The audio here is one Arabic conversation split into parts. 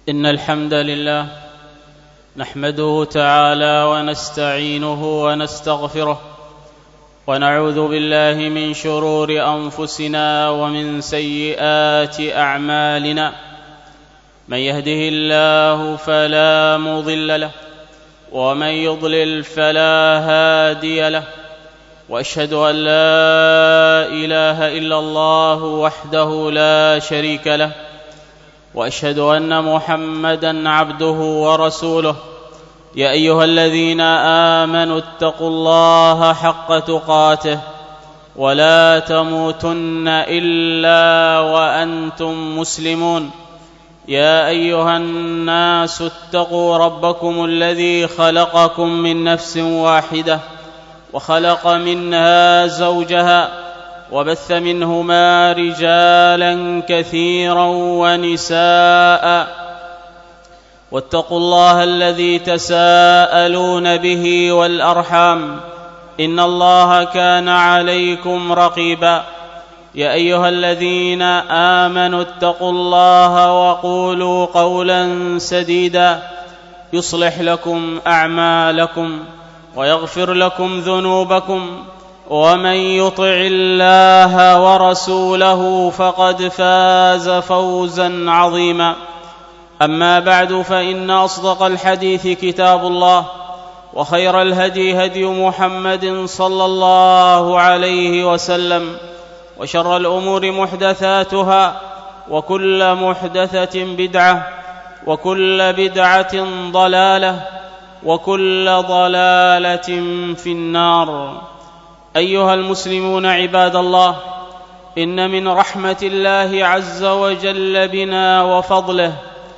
إن الحمد لله نحمده تعالى ونستعينه ونستغفره ونعوذ بالله من شرور أنفسنا ومن سيئات أعمالنا. من يهده الله فلا مضل له ومن يضلل فلا هادي له، وأشهد أن لا إله إلا الله وحده لا شريك له، وأشهد أن محمدًا عبده ورسوله. يا أيها الذين آمنوا اتقوا الله حق تقاته ولا تموتن إلا وأنتم مسلمون. يا أيها الناس اتقوا ربكم الذي خلقكم من نفس واحدة وخلق منها زوجها وبث منهما رجالا كثيرا ونساء، واتقوا الله الذي تساءلون به والأرحام إن الله كان عليكم رقيبا. يا أيها الذين آمنوا اتقوا الله وقولوا قولا سديدا يصلح لكم أعمالكم ويغفر لكم ذنوبكم، ومن يطع الله ورسوله فقد فاز فوزا عظيما. أما بعد، فإن أصدق الحديث كتاب الله، وخير الهدي هدي محمد صلى الله عليه وسلم، وشر الأمور محدثاتها، وكل محدثة بدعة، وكل بدعة ضلالة، وكل ضلالة في النار. أيها المسلمون عباد الله، إن من رحمة الله عز وجل بنا وفضله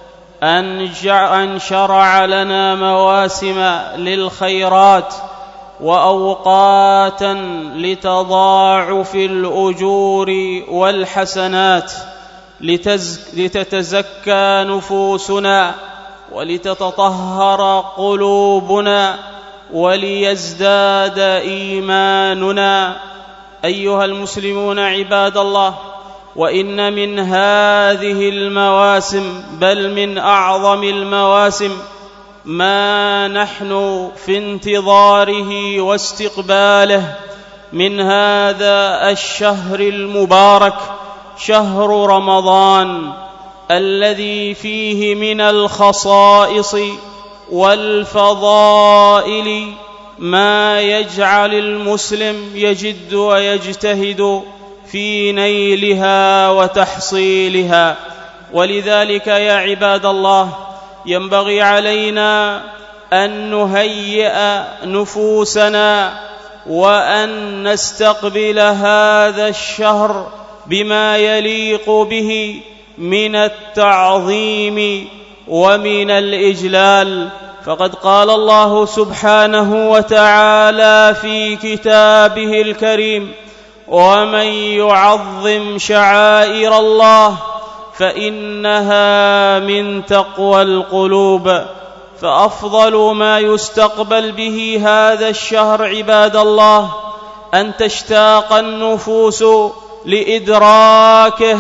أن شرع لنا مواسم للخيرات وأوقاتا لتضاعف الأجور والحسنات، لتتزكى نفوسنا ولتتطهر قلوبنا وليزداد إيماننا. أيها المسلمون عباد الله، وإن من هذه المواسم، بل من أعظم المواسم، ما نحن في انتظاره واستقباله من هذا الشهر المبارك، شهر رمضان، الذي فيه من الخصائص والفضائل ما يجعل المسلم يجد ويجتهد في نيلها وتحصيلها. ولذلك يا عباد الله، ينبغي علينا أن نهيئ نفوسنا وأن نستقبل هذا الشهر بما يليق به من التعظيم ومن الإجلال. فقد قال الله سبحانه وتعالى في كتابه الكريم: ومن يعظم شعائر الله فإنها من تقوى القلوب. فأفضل ما يستقبل به هذا الشهر عباد الله أن تشتاق النفوس لإدراكه،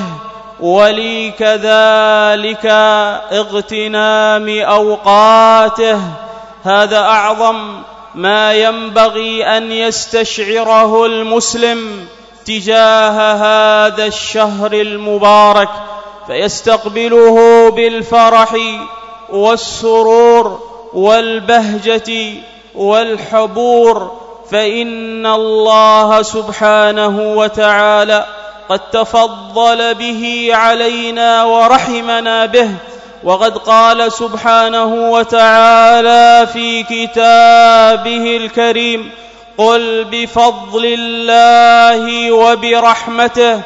ولكذلك اغتنام أوقاته. هذا أعظم ما ينبغي أن يستشعره المسلم تجاه هذا الشهر المبارك، فيستقبله بالفرح والسرور والبهجة والحبور، فإن الله سبحانه وتعالى قد تفضل به علينا ورحمنا به. وقد قال سبحانه وتعالى في كتابه الكريم: قل بفضل الله وبرحمته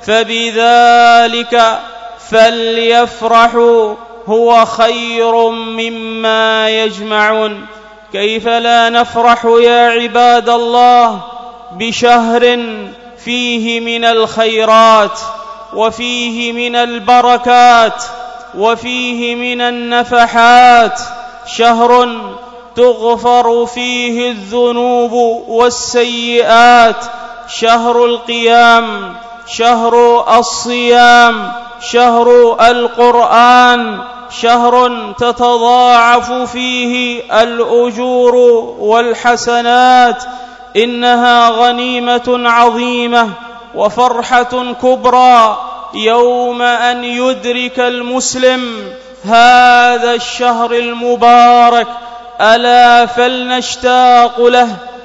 فبذلك فليفرحوا هو خير مما يجمعون. كيف لا نفرح يا عباد الله بشهر فيه من الخيرات، وفيه من البركات، وفيه من النفحات، شهر تغفر فيه الذنوب والسيئات، شهر القيام، شهر الصيام، شهر القرآن، شهر تتضاعف فيه الأجور والحسنات، إنها غنيمة عظيمة وفرحة كبرى يوم أن يدرك المسلم هذا الشهر المبارك. ألا فلنشتاق له،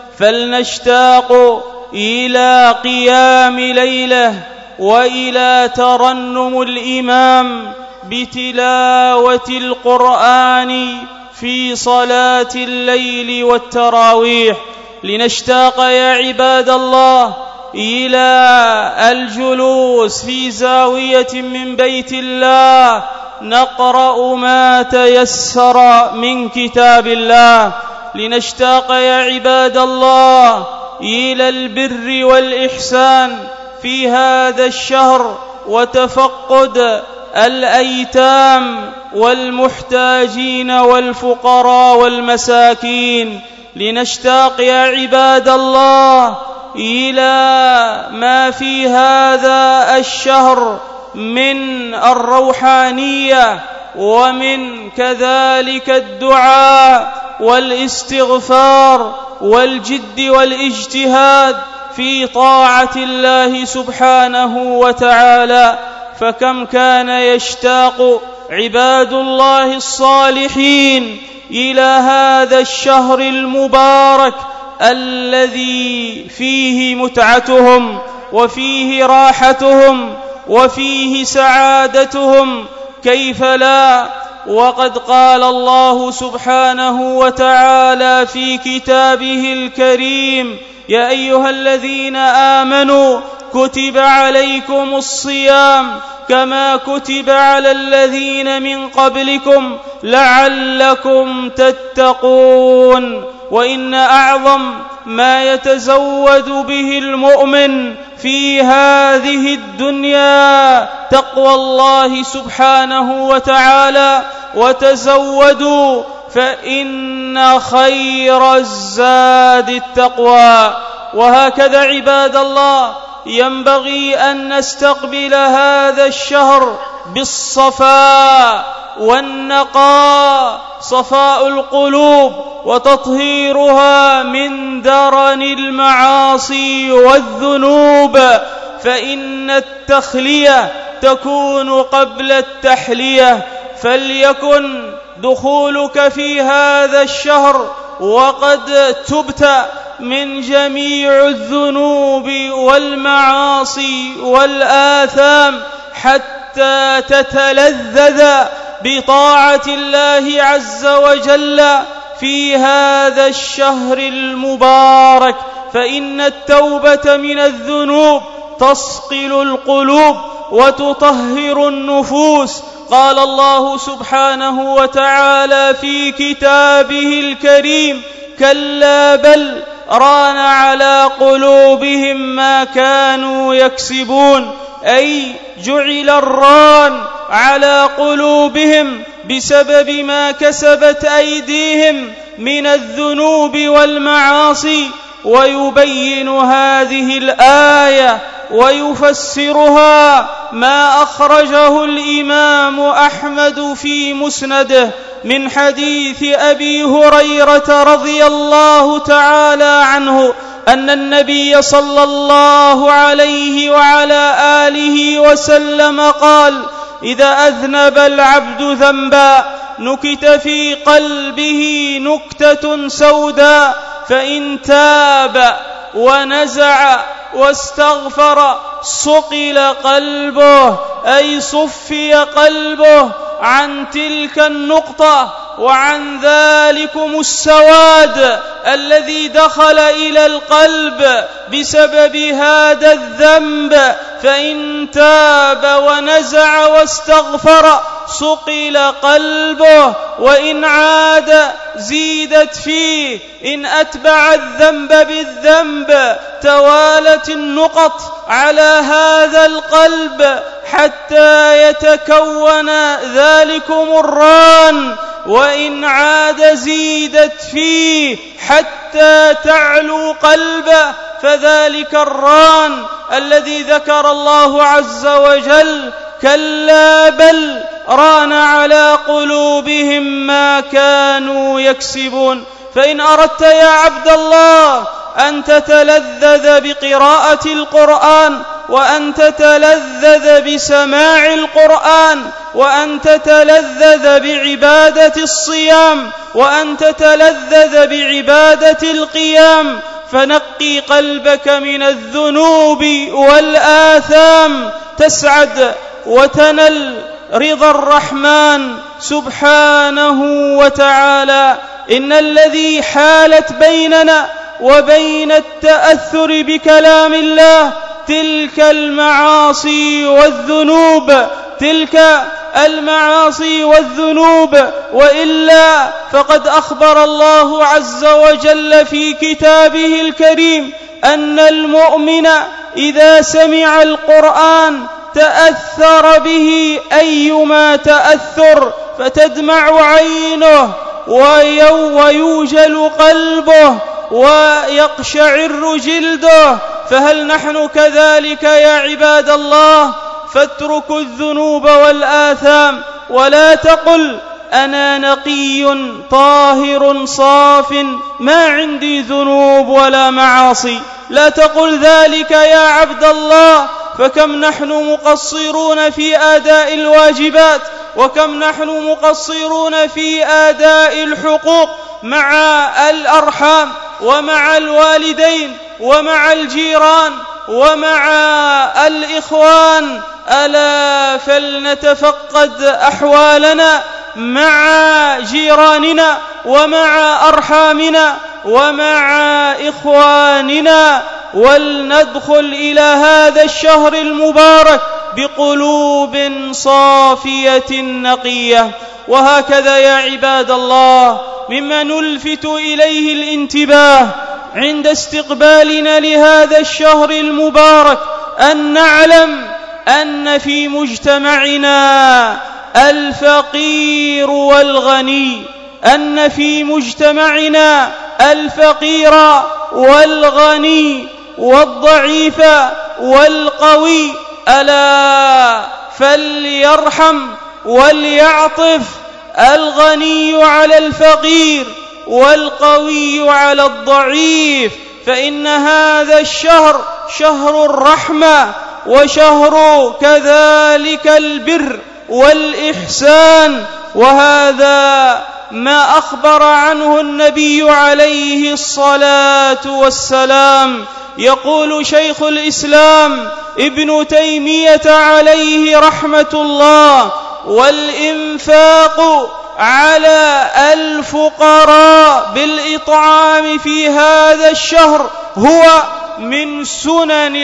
فلنشتاق إلى قيام ليله وإلى ترنم الإمام بتلاوة القرآن في صلاة الليل والتراويح. لنشتاق يا عباد الله إلى الجلوس في زاوية من بيت الله نقرأ ما تيسر من كتاب الله. لنشتاق يا عباد الله إلى البر والإحسان في هذا الشهر وتفقد الأيتام والمحتاجين والفقراء والمساكين. لنشتاق يا عباد الله إلى ما في هذا الشهر من الروحانية ومن كذلك الدعاء والاستغفار والجد والاجتهاد في طاعة الله سبحانه وتعالى. فكم كان يشتاق عباد الله الصالحين إلى هذا الشهر المبارك الذي فيه متعتهم وفيه راحتهم وفيه سعادتهم. كيف لا وقد قال الله سبحانه وتعالى في كتابه الكريم: يا أيها الذين آمنوا كتب عليكم الصيام كما كتب على الذين من قبلكم لعلكم تتقون. وإن أعظم ما يتزود به المؤمن في هذه الدنيا تقوى الله سبحانه وتعالى. وتزودوا فإن خير الزاد التقوى. وهكذا عباد الله ينبغي أن نستقبل هذا الشهر بالصفاء والنقاء، صفاء القلوب وتطهيرها من درن المعاصي والذنوب، فإن التخلية تكون قبل التحلية. فليكن دخولك في هذا الشهر وقد تبت من جميع الذنوب والمعاصي والآثام حتى تتلذذ بطاعة الله عز وجل في هذا الشهر المبارك. فإن التوبة من الذنوب تصقل القلوب وتطهر النفوس. قال الله سبحانه وتعالى في كتابه الكريم: كلا بل ران على قلوبهم ما كانوا يكسبون. أي جعل الران على قلوبهم بسبب ما كسبت أيديهم من الذنوب والمعاصي. ويبين هذه الآية ويفسرها ما أخرجه الإمام أحمد في مسنده من حديث أبي هريرة رضي الله تعالى عنه أن النبي صلى الله عليه وعلى آله وسلم قال: إذا أذنب العبد ذنبا نكت في قلبه نكتة سوداء فإن تاب ونزع واستغفر صقل قلبه، أي صفي قلبه عن تلك النقطة وعن ذلكم السواد الذي دخل إلى القلب بسبب هذا الذنب. فإن تاب ونزع واستغفر صقل قلبه، وإن عاد زيدت فيه. إن أتبع الذنب بالذنب توالت النقط على هذا القلب حتى يتكون ذلكم الران، وإن عاد زيدت فيه حتى تعلو قلبه، فذلك الران الذي ذكر الله عز وجل كلا بل ران على قلوبهم ما كانوا يكسبون. فإن أردت يا عبد الله أن تتلذذ بقراءة القرآن، وأن تتلذذ بسماع القرآن، وأن تتلذذ بعبادة الصيام، وأن تتلذذ بعبادة القيام، فنقي قلبك من الذنوب والآثام تسعد وتنل رضا الرحمن سبحانه وتعالى. إن الذي حالت بيننا وبين التأثر بكلام الله تلك المعاصي والذنوب، وإلا فقد أخبر الله عز وجل في كتابه الكريم أن المؤمن إذا سمع القرآن تأثر به أيما تأثر، فتدمع عينه ويوجل قلبه ويقشعر جلده. فهل نحن كذلك يا عباد الله؟ فاتركوا الذنوب والآثام، ولا تقل أنا نقي طاهر صاف ما عندي ذنوب ولا معاصي. لا تقل ذلك يا عبد الله، فكم نحن مقصرون في أداء الواجبات، وكم نحن مقصرون في أداء الحقوق مع الأرحام ومع الوالدين ومع الجيران ومع الإخوان. ألا فلنتفقد أحوالنا مع جيراننا ومع أرحامنا ومع إخواننا، ولندخل إلى هذا الشهر المبارك بقلوب صافية نقية. وهكذا يا عباد الله مما نلفت إليه الانتباه عند استقبالنا لهذا الشهر المبارك أن نعلم أن في مجتمعنا الفقير والغني، أن في مجتمعنا الفقير والغني والضعيف والقوي. ألا فليرحم وليعطف الغني على الفقير والقوي على الضعيف، فإن هذا الشهر شهر الرحمة وشهر كذلك البر والإحسان. وهذا ما أخبر عنه النبي عليه الصلاة والسلام. يقول شيخ الإسلام ابن تيمية عليه رحمة الله: والإنفاق على الفقراء بالإطعام في هذا الشهر هو من سنن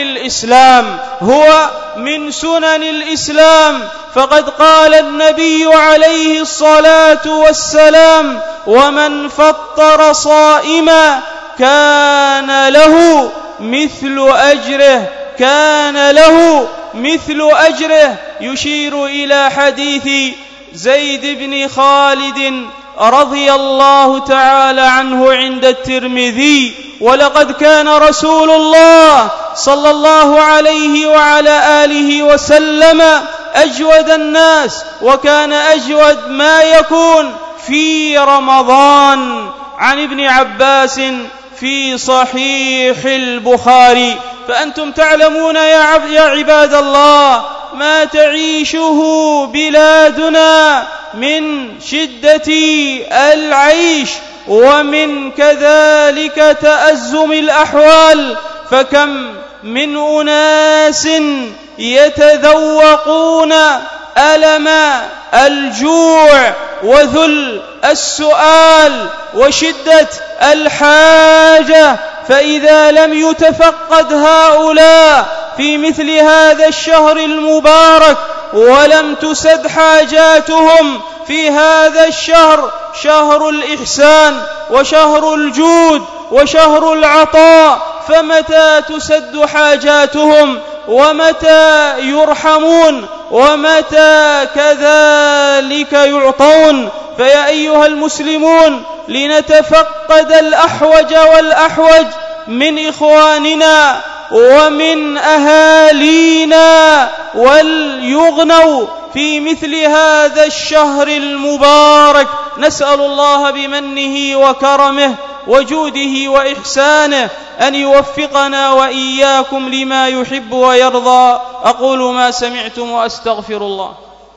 الإسلام، فقد قال النبي عليه الصلاة والسلام: ومن فطر صائما كان له مثل أجره، يشير إلى حديث زيد بن خالد رضي الله تعالى عنه عند الترمذي: ولقد كان رسول الله صلى الله عليه وعلى آله وسلم أجود الناس، وكان أجود ما يكون في رمضان. عن ابن عباس في صحيح البخاري. فأنتم تعلمون يا عباد الله ما تعيشه بلادنا من شدة العيش ومن كذلك تأزم الأحوال، فكم من أناس يتذوقون ألم الجوع وذل السؤال وشدة الحاجة. فإذا لم يتفقد هؤلاء في مثل هذا الشهر المبارك ولم تسد حاجاتهم في هذا الشهر، شهر الإحسان وشهر الجود وشهر العطاء، فمتى تسد حاجاتهم ومتى يرحمون ومتى كذلك يعطون؟ فيا أيها المسلمون، لنتفقد الأحوج والأحوج من إخواننا ومن أهالينا وليغنوا في مثل هذا الشهر المبارك. نسأل الله بمنه وكرمه وجوده وإحسانه أن يوفقنا وإياكم لما يحب ويرضى. أقول ما سمعتم وأستغفر الله.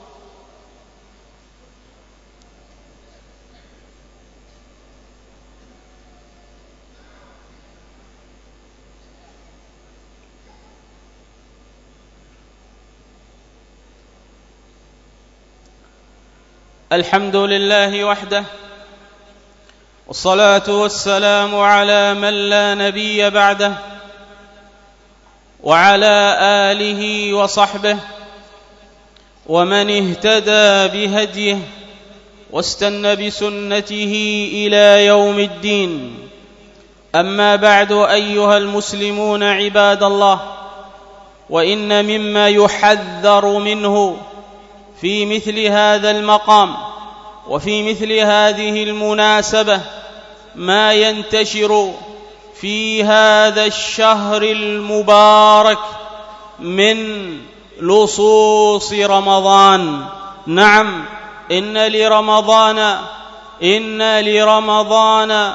الحمد لله وحده، والصلاة والسلام على من لا نبي بعده، وعلى آله وصحبه ومن اهتدى بهديه واستنى بسنته إلى يوم الدين. أما بعد، أيها المسلمون عباد الله، وإن مما يحذر منه في مثل هذا المقام وفي مثل هذه المناسبة ما ينتشر في هذا الشهر المبارك من لصوص رمضان. نعم، إن لرمضان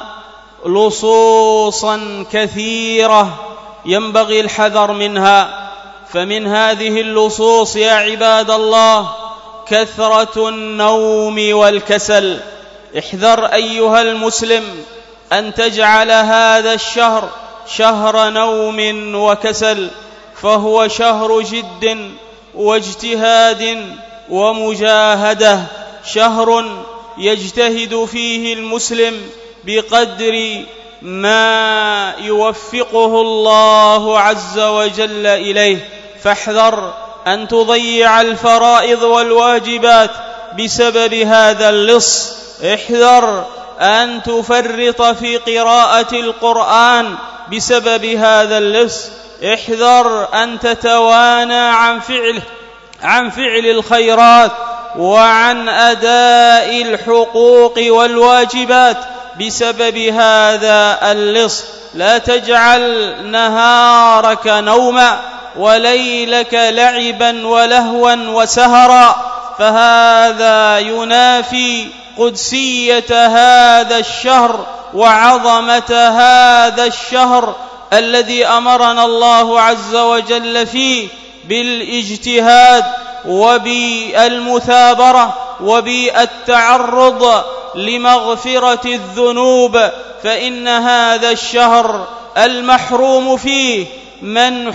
لصوصا كثيرة ينبغي الحذر منها. فمن هذه اللصوص يا عباد الله كثرة النوم والكسل. احذر أيها المسلم أن تجعل هذا الشهر شهر نوم وكسل، فهو شهر جد واجتهاد ومجاهدة، شهر يجتهد فيه المسلم بقدر ما يوفقه الله عز وجل إليه. فاحذر أن تضيع الفرائض والواجبات بسبب هذا اللص. احذر أن تفرط في قراءة القرآن بسبب هذا اللص. احذر أن تتوانى عن فعل الخيرات وعن أداء الحقوق والواجبات بسبب هذا اللص. لا تجعل نهارك نوما وليلك لعبا ولهوا وسهرا، فهذا ينافي قدسية هذا الشهر وعظمة هذا الشهر الذي أمرنا الله عز وجل فيه بالاجتهاد وبالمثابرة وبالتعرض لمغفرة الذنوب. فإن هذا الشهر المحروم فيه من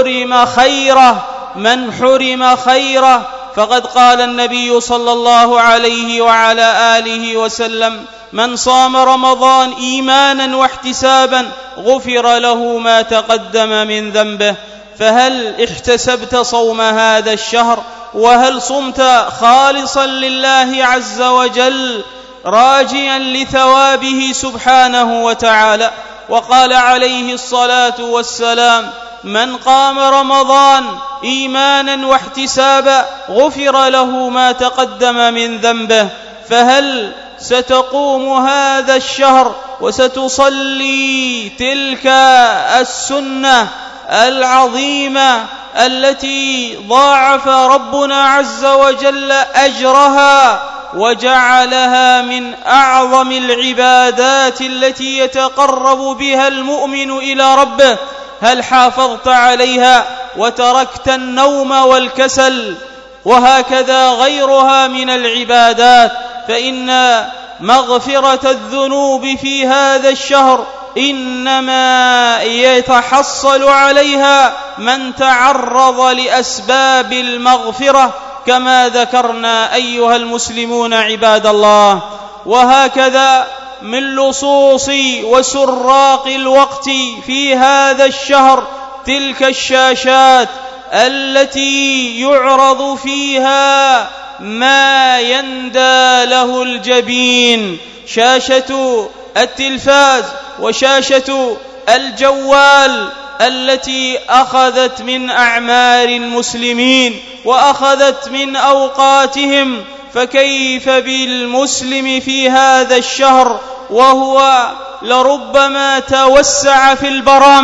حرم خيره. فقد قال النبي صلى الله عليه وعلى آله وسلم: من صام رمضان إيمانا واحتسابا غفر له ما تقدم من ذنبه. فهل احتسبت صوم هذا الشهر؟ وهل صمت خالصا لله عز وجل راجيا لثوابه سبحانه وتعالى؟ وقال عليه الصلاة والسلام: من قام رمضان إيمانا واحتسابا غفر له ما تقدم من ذنبه. فهل ستقوم هذا الشهر وستصلي تلك السنة العظيمة التي ضاعف ربنا عز وجل أجرها وجعلها من أعظم العبادات التي يتقرب بها المؤمن إلى ربه؟ هل حافظت عليها وتركت النوم والكسل؟ وهكذا غيرها من العبادات. فإن مغفرة الذنوب في هذا الشهر إنما يتحصل عليها من تعرض لأسباب المغفرة كما ذكرنا أيها المسلمون عباد الله. وهكذا من لصوص وسراق الوقت في هذا الشهر تلك الشاشات التي يعرض فيها ما يندى له الجبين، شاشة التلفاز وشاشة الجوال التي أخذت من أعمار المسلمين وأخذت من أوقاتهم. فكيف بالمسلم في هذا الشهر وهو لربما توسع في البرامج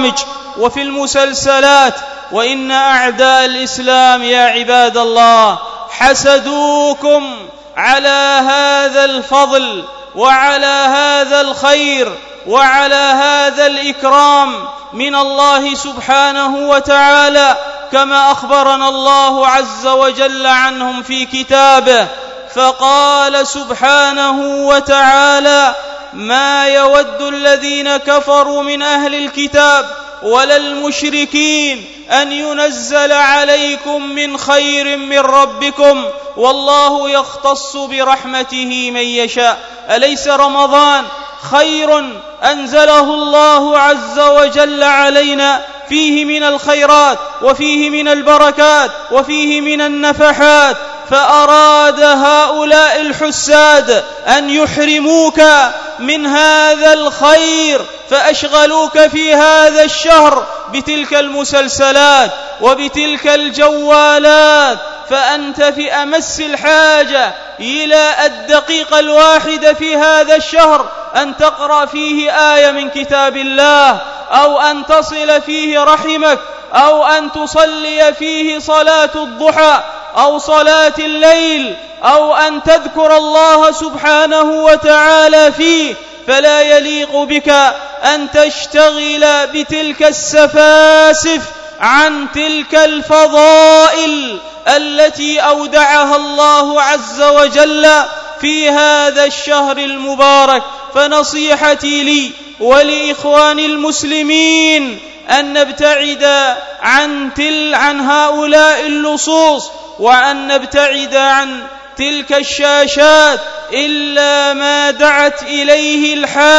وفي المسلسلات. وإن أعداء الإسلام يا عباد الله حسدوكم على هذا الفضل وعلى هذا الخير وعلى هذا الإكرام من الله سبحانه وتعالى، كما أخبرنا الله عز وجل عنهم في كتابه، فقال سبحانه وتعالى: ما يود الذين كفروا من أهل الكتاب ولا المشركين أن ينزل عليكم من خير من ربكم والله يختص برحمته من يشاء. أليس رمضان خير أنزله الله عز وجل علينا، فيه من الخيرات وفيه من البركات وفيه من النفحات؟ فأراد هؤلاء الحساد أن يحرموك من هذا الخير، فأشغلوك في هذا الشهر بتلك المسلسلات وبتلك الجوالات، فأنت في أمس الحاجة إلى الدقيقة الواحدة في هذا الشهر أن تقرأ فيه آية من كتاب الله، أو أن تصل فيه رحمك، أو أن تصلي فيه صلاة الضحى أو صلاة الليل، أو أن تذكر الله سبحانه وتعالى فيه. فلا يليق بك أن تشتغل بتلك السفاسف عن تلك الفضائل التي أودعها الله عز وجل في هذا الشهر المبارك. فنصيحتي لي ولإخوان المسلمين أن نبتعد عن هؤلاء اللصوص، وأن نبتعد عن تلك الشاشات إلا ما دعت إليه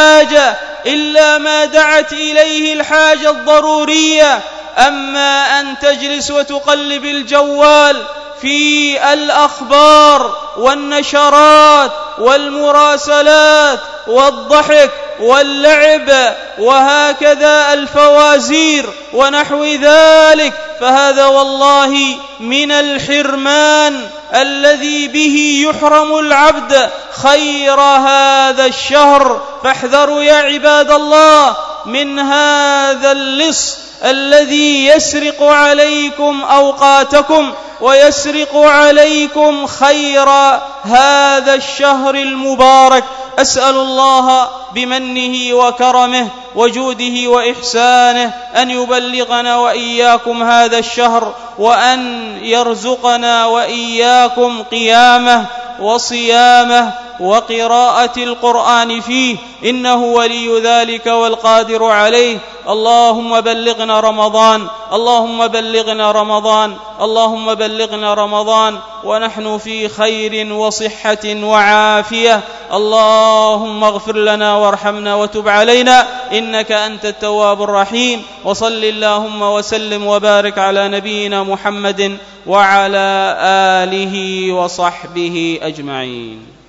الحاجة الضرورية. أما أن تجلس وتقلب الجوال في الأخبار والنشرات والمراسلات والضحك واللعب وهكذا الفوازير ونحو ذلك، فهذا والله من الحرمان الذي به يحرم العبد خير هذا الشهر. فاحذروا يا عباد الله من هذا اللص الذي يسرق عليكم أوقاتكم ويسرق عليكم خير هذا الشهر المبارك. أسأل الله بمنه وكرمه وجوده وإحسانه أن يبلغنا وإياكم هذا الشهر، وأن يرزقنا وإياكم قيامه وصيامه وقراءة القرآن فيه، إنه ولي ذلك والقادر عليه. اللهم بلغنا رمضان، اللهم بلغنا رمضان، اللهم بلغنا رمضان ونحن في خير وصحة وعافية. اللهم اغفر لنا وارحمنا وتب علينا إنك أنت التواب الرحيم. وصل اللهم وسلم وبارك على نبينا محمد وعلى آله وصحبه أجمعين.